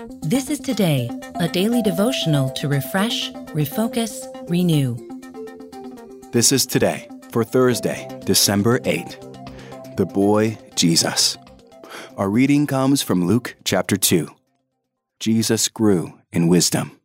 This is Today, a daily devotional to refresh, refocus, renew. This is Today for Thursday, December 8. The boy Jesus. Our reading comes from Luke chapter 2. Jesus grew in wisdom.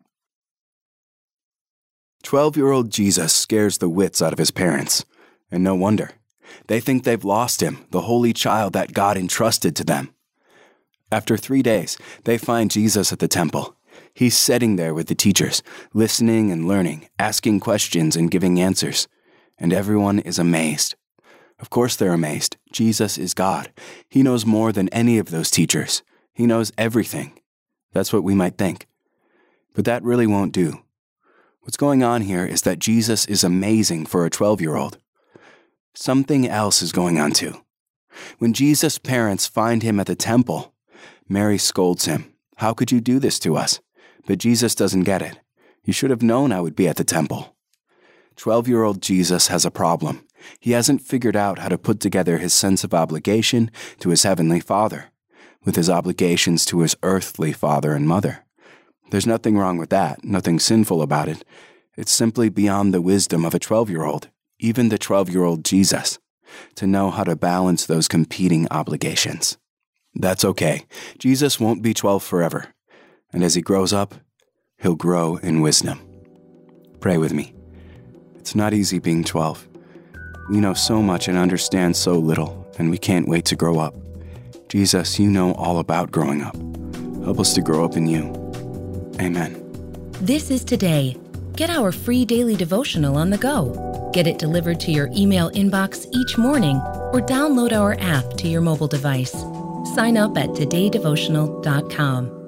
12-year-old Jesus scares the wits out of his parents, and no wonder. They think they've lost him, the holy child that God entrusted to them. After 3 days, they find Jesus at the temple. He's sitting there with the teachers, listening and learning, asking questions and giving answers. And everyone is amazed. Of course they're amazed. Jesus is God. He knows more than any of those teachers. He knows everything. That's what we might think. But that really won't do. What's going on here is that Jesus is amazing for a 12-year-old. Something else is going on too. When Jesus' parents find him at the temple, Mary scolds him. How could you do this to us? But Jesus doesn't get it. You should have known I would be at the temple. 12-year-old Jesus has a problem. He hasn't figured out how to put together his sense of obligation to his heavenly Father with his obligations to his earthly father and mother. There's nothing wrong with that, nothing sinful about it. It's simply beyond the wisdom of a 12-year-old, even the 12-year-old Jesus, to know how to balance those competing obligations. That's okay. Jesus won't be 12 forever. And as he grows up, he'll grow in wisdom. Pray with me. It's not easy being 12. We know so much and understand so little, and we can't wait to grow up. Jesus, you know all about growing up. Help us to grow up in you. Amen. This is Today. Get our free daily devotional on the go. Get it delivered to your email inbox each morning or download our app to your mobile device. Sign up at todaydevotional.com.